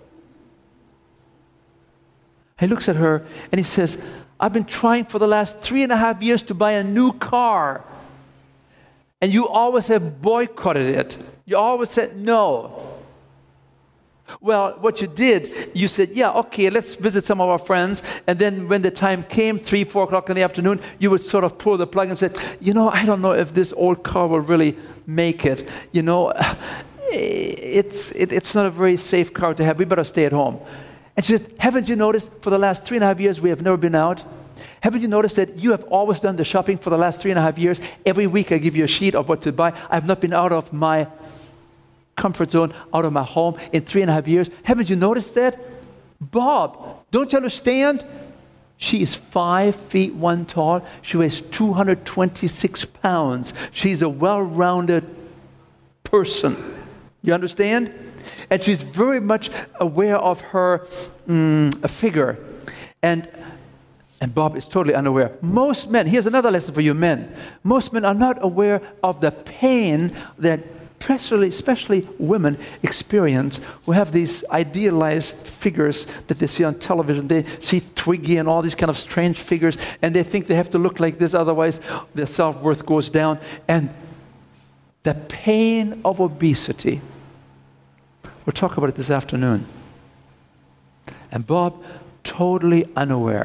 He looks at her and he says, I've been trying for the last three and a half years to buy a new car. And you always have boycotted it. You always said no. Well, what you did, you said, yeah, okay, let's visit some of our friends. And then when the time came, three, four o'clock in the afternoon, you would sort of pull the plug and say, you know, I don't know if this old car will really make it. You know, it's, it, it's not a very safe car to have. We better stay at home. And she said, haven't you noticed for the last three and a half years we have never been out? Haven't you noticed that you have always done the shopping for the last three and a half years? Every week I give you a sheet of what to buy. I have not been out of my comfort zone, out of my home in three and a half years. Haven't you noticed that? Bob, don't you understand? She is five feet one tall. She weighs two hundred twenty-six pounds. She's a well-rounded person. You understand? And she's very much aware of her mm, figure. And And Bob is totally unaware. Most men, here's another lesson for you men. Most men are not aware of the pain that especially, especially women experience who have these idealized figures that they see on television. They see Twiggy and all these kind of strange figures, and they think they have to look like this, otherwise their self-worth goes down. And the pain of obesity, we'll talk about it this afternoon. And Bob, totally unaware.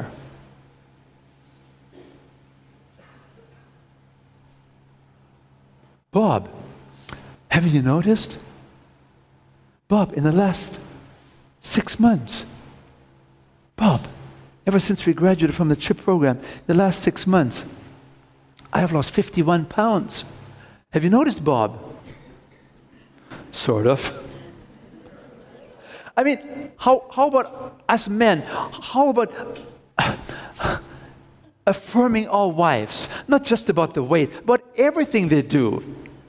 Bob, haven't you noticed? Bob, in the last six months, Bob, ever since we graduated from the CHIP program, the last six months, I have lost fifty-one pounds. Have you noticed, Bob? Sort of. I mean, how, how about us men? How about affirming our wives? Not just about the weight, but everything they do.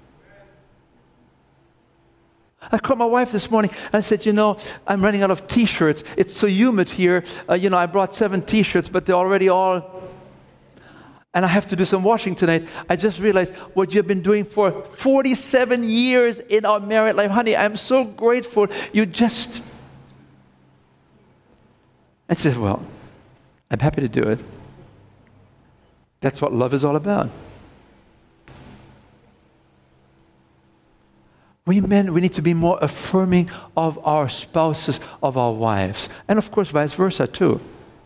I called my wife this morning and I said, you know, I'm running out of T-shirts. It's so humid here. Uh, you know, I brought seven T-shirts, but they're already all... And I have to do some washing tonight. I just realized what you've been doing for forty-seven years in our married life. Honey, I'm so grateful. You just... I said, well, I'm happy to do it. That's what love is all about. We men, we need to be more affirming of our spouses, of our wives. And of course, vice versa too.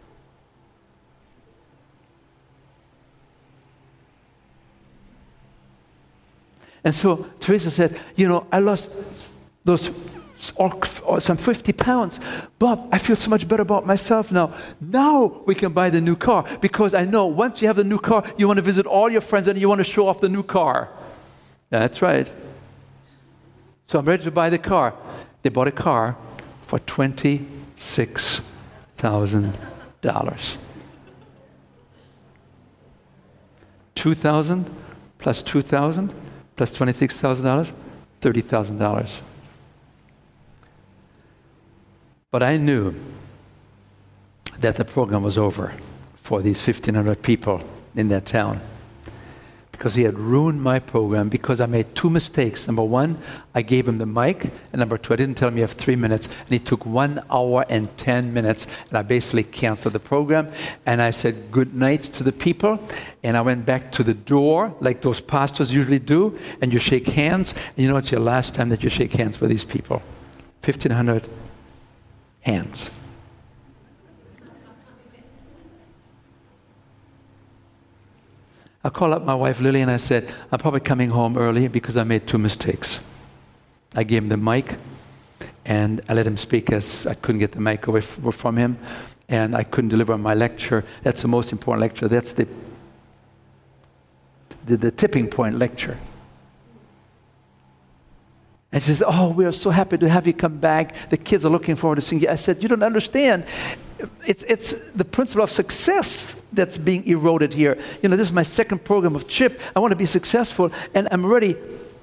And so Teresa said, you know, I lost those all, some fifty pounds. Bob, I feel so much better about myself now. Now we can buy the new car, because I know once you have the new car, you want to visit all your friends and you want to show off the new car. That's right. So I'm ready to buy the car. They bought a car for twenty-six thousand dollars. two thousand dollars plus two thousand dollars plus twenty-six thousand dollars, thirty thousand dollars. But I knew that the program was over for these fifteen hundred people in that town, because he had ruined my program because I made two mistakes. Number one, I gave him the mic, and number two, I didn't tell him you have three minutes, and he took one hour and ten minutes, and I basically canceled the program, and I said good night to the people, and I went back to the door like those pastors usually do, and you shake hands, and you know it's your last time that you shake hands with these people. fifteen hundred hands. I called up my wife Lily and I said, I'm probably coming home early because I made two mistakes. I gave him the mic and I let him speak as I couldn't get the mic away f- from him, and I couldn't deliver my lecture. That's the most important lecture. That's the, the, the tipping point lecture. And she says, oh, we are so happy to have you come back. The kids are looking forward to seeing you. I said, you don't understand. It's, it's the principle of success that's being eroded here. You know, this is my second program of CHIP. I want to be successful, and I'm ready.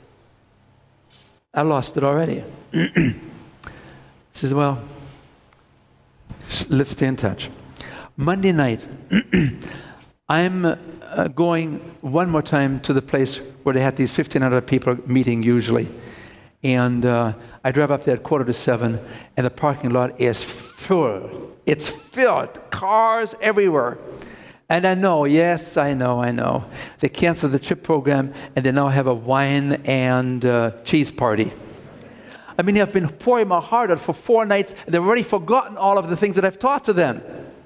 I lost it already. She says, well, let's stay in touch. Monday night, I'm uh, going one more time to the place where they had these fifteen hundred people meeting usually. And uh, I drive up there at quarter to seven, and the parking lot is full. It's filled, cars everywhere. And I know, yes, I know, I know. They canceled the CHIP program, and they now have a wine and uh, cheese party. I mean, I've been pouring my heart out for four nights, and they've already forgotten all of the things that I've taught to them.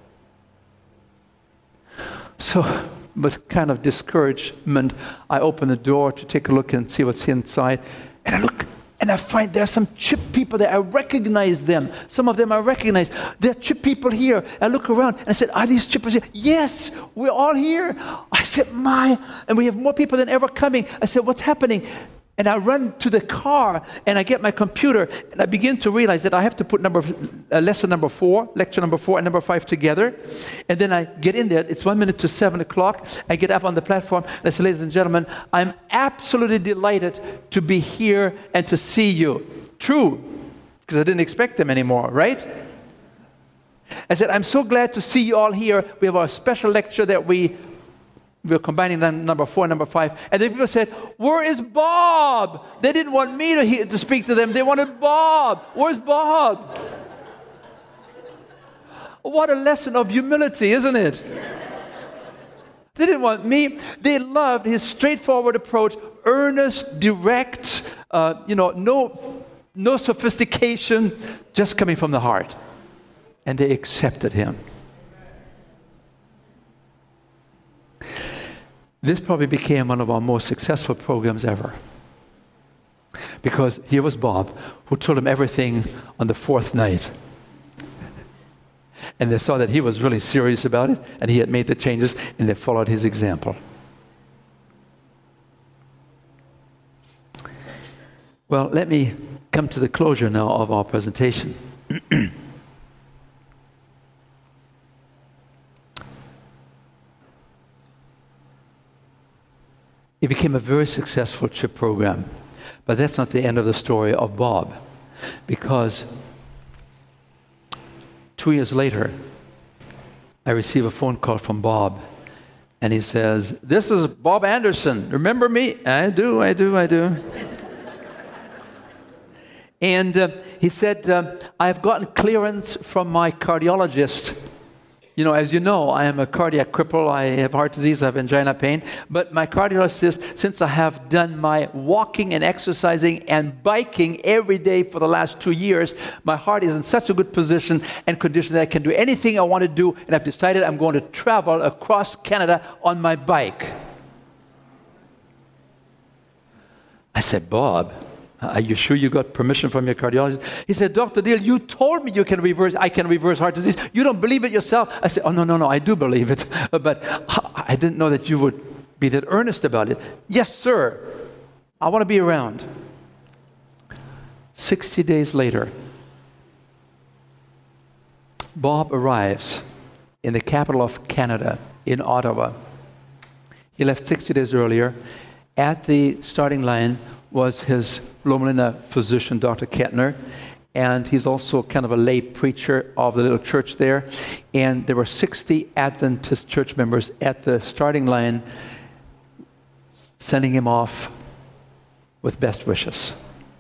So, with kind of discouragement, I open the door to take a look and see what's inside. And I look, and I find there are some CHIP people there. I recognize them. Some of them I recognize. There are CHIP people here. I look around and I said, are these CHIPers here? Yes, we're all here. I said, my, and we have more people than ever coming. I said, what's happening? And I run to the car, and I get my computer, and I begin to realize that I have to put number uh, lesson number four, lecture number four, and number five together. And then I get in there. It's one minute to seven o'clock. I get up on the platform, and I say, ladies and gentlemen, I'm absolutely delighted to be here and to see you. True, because I didn't expect them anymore, right? I said, I'm so glad to see you all here. We have our special lecture that we We're combining number four and number five. And then people said, where is Bob? They didn't want me to, hear, to speak to them. They wanted Bob. Where's Bob? What a lesson of humility, isn't it? They didn't want me. They loved his straightforward approach, earnest, direct, uh, you know, no, no sophistication, just coming from the heart. And they accepted him. This probably became one of our most successful programs ever. Because here was Bob, who told him everything on the fourth night. And they saw that he was really serious about it, and he had made the changes, and they followed his example. Well, let me come to the closure now of our presentation. It became a very successful CHIP program. But that's not the end of the story of Bob. Because two years later, I receive a phone call from Bob. And he says, this is Bob Anderson. Remember me? I do, I do, I do. And uh, he said, uh, I've gotten clearance from my cardiologist. You know, as you know, I am a cardiac cripple. I have heart disease. I have angina pain. But my cardiologist says, since I have done my walking and exercising and biking every day for the last two years, my heart is in such a good position and condition that I can do anything I want to do. And I've decided I'm going to travel across Canada on my bike. I said, Bob, are you sure you got permission from your cardiologist? He said, Doctor Deal, you told me you can reverse, I can reverse heart disease. You don't believe it yourself? I said, oh, no, no, no, I do believe it. But I didn't know that you would be that earnest about it. Yes, sir. I want to be around. sixty days later, Bob arrives in the capital of Canada, in Ottawa. He left sixty days earlier. At the starting line was his Loma Linda physician, Doctor Kettner, and he's also kind of a lay preacher of the little church there. And there were sixty Adventist church members at the starting line sending him off with best wishes.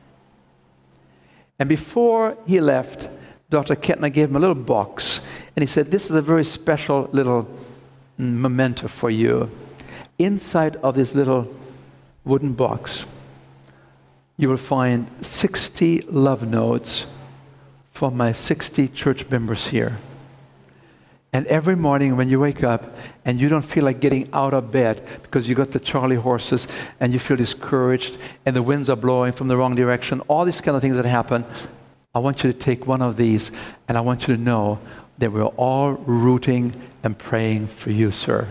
And before he left, Doctor Kettner gave him a little box, and he said, this is a very special little memento for you. Inside of this little wooden box, you will find sixty love notes from my sixty church members here. And every morning when you wake up and you don't feel like getting out of bed because you got the Charlie horses and you feel discouraged and the winds are blowing from the wrong direction, all these kind of things that happen, I want you to take one of these and I want you to know that we're all rooting and praying for you, sir.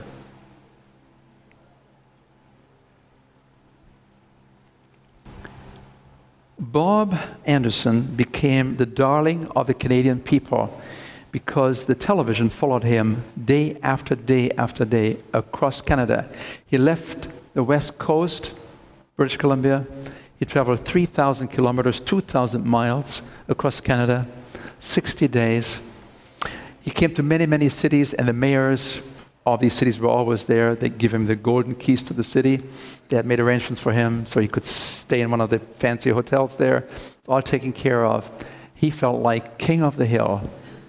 Bob Anderson became the darling of the Canadian people because the television followed him day after day after day across Canada. He left the West Coast, British Columbia. He traveled three thousand kilometers, two thousand miles across Canada, sixty days. He came to many, many cities, and the mayors of these cities were always there. They give him the golden keys to the city. They had made arrangements for him so he could stay in one of the fancy hotels there, all taken care of. He felt like king of the hill.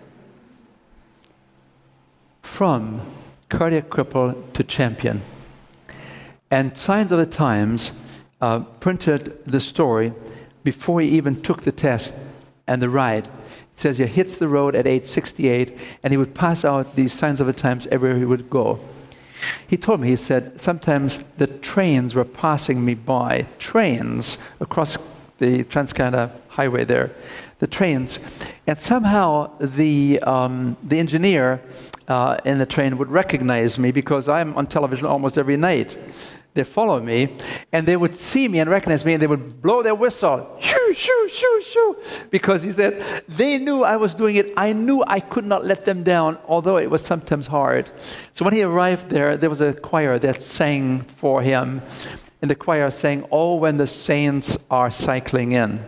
From cardiac cripple to champion. And Signs of the Times uh, printed the story before he even took the test and the ride. It says he hits the road at age sixty-eight, and he would pass out these Signs of the Times everywhere he would go. He told me, he said, sometimes the trains were passing me by, trains across the Trans-Canada Highway there, the trains, and somehow the, um, the engineer uh, in the train would recognize me because I'm on television almost every night. They follow me, and they would see me and recognize me, and they would blow their whistle, shoo, shoo, shoo, shoo, because he said, they knew I was doing it. I knew I could not let them down, although it was sometimes hard. So when he arrived there, there was a choir that sang for him, and the choir sang, "Oh, when the saints are cycling in."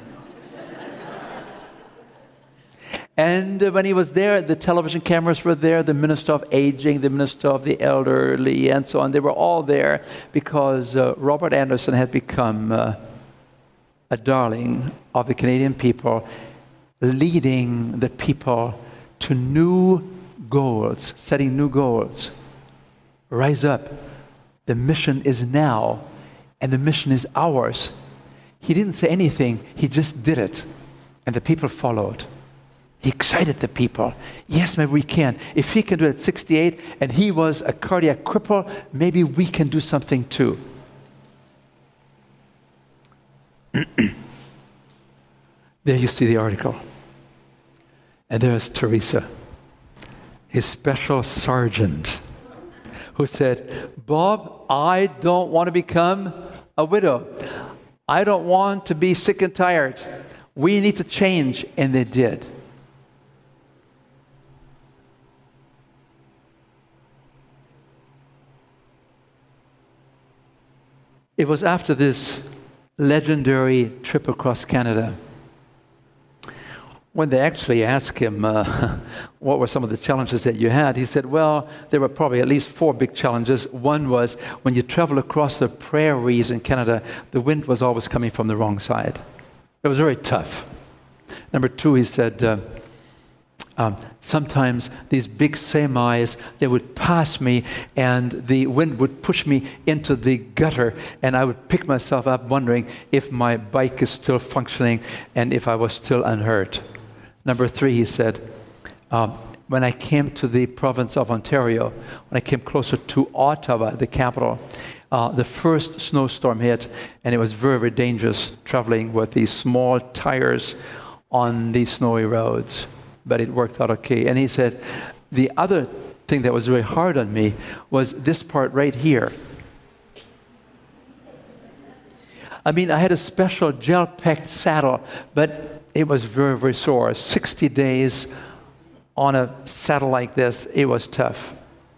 And when he was there, the television cameras were there, the minister of aging, the minister of the elderly, and so on. They were all there because uh, Robert Anderson had become uh, a darling of the Canadian people, leading the people to new goals, setting new goals. Rise up. The mission is now, and the mission is ours. He didn't say anything. He just did it, and the people followed. He excited the people. Yes, maybe we can. If he can do it at sixty-eight and he was a cardiac cripple, maybe we can do something too. There you see the article. And there's Teresa, his special sergeant, who said, Bob, I don't want to become a widow. I don't want to be sick and tired. We need to change. And they did. It was after this legendary trip across Canada when they actually asked him uh, what were some of the challenges that you had. He said, well, there were probably at least four big challenges. One was when you travel across the prairies in Canada, the wind was always coming from the wrong side. It was very tough. Number two, he said, uh, Um, sometimes these big semis, they would pass me and the wind would push me into the gutter, and I would pick myself up wondering if my bike is still functioning and if I was still unhurt. Number three, he said, um, when I came to the province of Ontario, when I came closer to Ottawa, the capital, uh, the first snowstorm hit, and it was very, very dangerous traveling with these small tires on these snowy roads. But it worked out okay. And he said, the other thing that was really hard on me was this part right here. I mean, I had a special gel-packed saddle, but it was very, very sore. sixty days on a saddle like this, it was tough.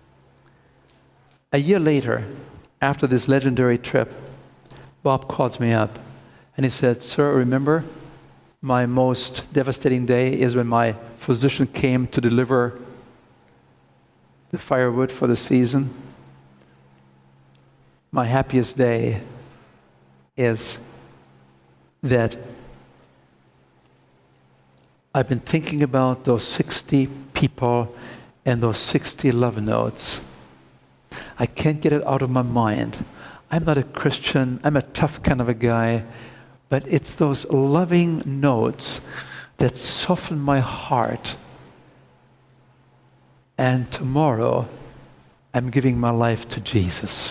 A year later, after this legendary trip, Bob calls me up and he said, "Sir, remember my most devastating day is when my physician came to deliver the firewood for the season. My happiest day is that I've been thinking about those sixty people and those sixty love notes. I can't get it out of my mind. I'm not a Christian. I'm a tough kind of a guy. But it's those loving notes that soften my heart. And tomorrow, I'm giving my life to Jesus."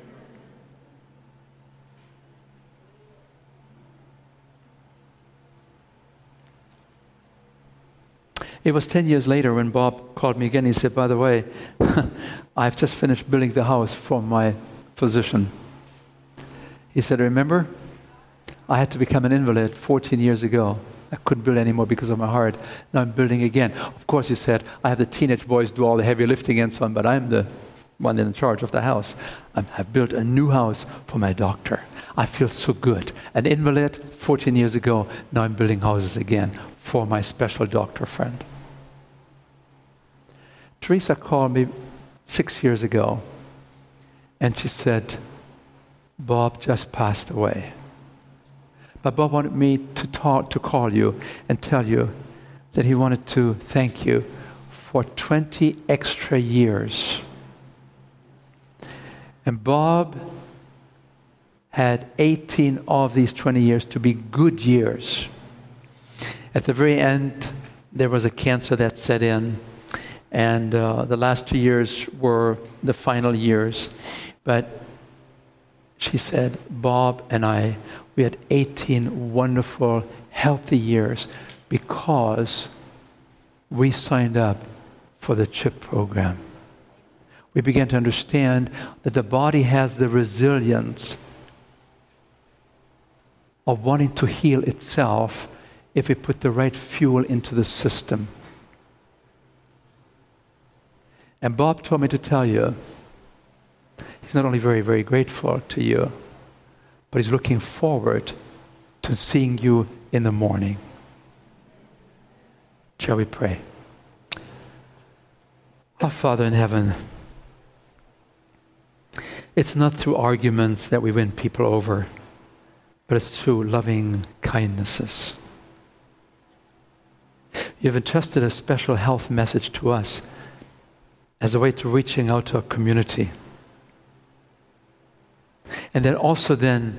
It was ten years later when Bob called me again. He said, "By the way, I've just finished building the house for my physician." He said, "Remember, I had to become an invalid fourteen years ago. I couldn't build anymore because of my heart. Now I'm building again." Of course, he said, "I have the teenage boys do all the heavy lifting and so on, but I'm the one in charge of the house. I'm, I've built a new house for my doctor. I feel so good. An invalid fourteen years ago, now I'm building houses again for my special doctor friend." Teresa called me six years ago, and she said, "Bob just passed away. But Bob wanted me to talk, to call you and tell you that he wanted to thank you for twenty extra years." And Bob had eighteen of these twenty years to be good years. At the very end, there was a cancer that set in, and uh, the last two years were the final years. But she said, "Bob and I, we had eighteen wonderful, healthy years because we signed up for the CHIP program. We began to understand that the body has the resilience of wanting to heal itself if we put the right fuel into the system." And Bob told me to tell you, he's not only very, very grateful to you, but he's looking forward to seeing you in the morning. Shall we pray? Our Father in heaven, it's not through arguments that we win people over, but it's through loving kindnesses. You have entrusted a special health message to us as a way to reaching out to our community. And that also then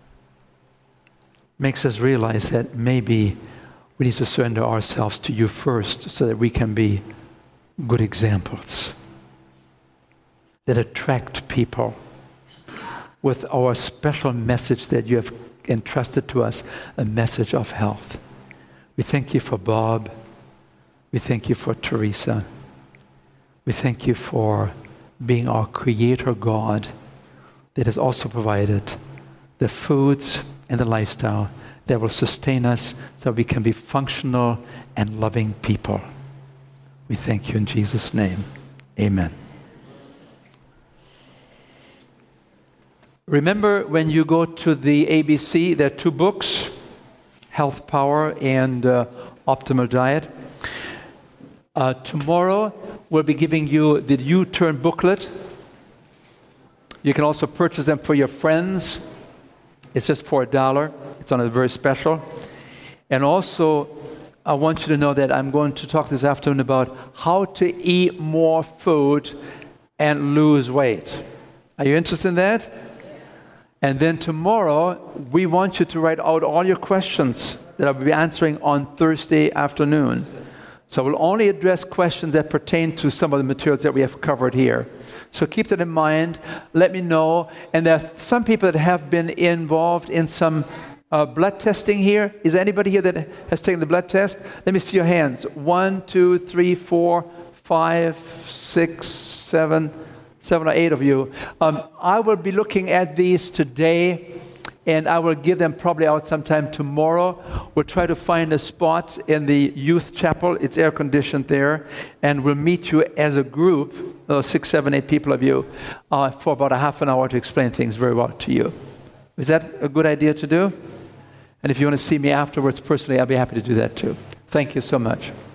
makes us realize that maybe we need to surrender ourselves to you first so that we can be good examples that attract people with our special message that you have entrusted to us, a message of health. We thank you for Bob. We thank you for Teresa. We thank you for being our Creator God that has also provided the foods and the lifestyle that will sustain us so we can be functional and loving people. We thank you in Jesus' name. Amen. Remember, when you go to the A B C, there are two books, Health Power and uh, Optimal Diet. Uh, tomorrow, we'll be giving you the U-Turn booklet. You can also purchase them for your friends. It's just for a dollar. It's on a very special. And also, I want you to know that I'm going to talk this afternoon about how to eat more food and lose weight. Are you interested in that? And then tomorrow, we want you to write out all your questions that I'll be answering on Thursday afternoon. So we'll only address questions that pertain to some of the materials that we have covered here. So keep that in mind. Let me know. And there are some people that have been involved in some uh, blood testing here. Is there anybody here that has taken the blood test? Let me see your hands. One, two, three, four, five, six, seven, seven or eight of you. Um, I will be looking at these today and I will give them probably out sometime tomorrow. We'll try to find a spot in the youth chapel. It's air conditioned there, and we'll meet you as a group, uh, six, seven, eight people of you, uh, for about a half an hour to explain things very well to you. Is that a good idea to do? And if you want to see me afterwards personally, I'll be happy to do that too. Thank you so much.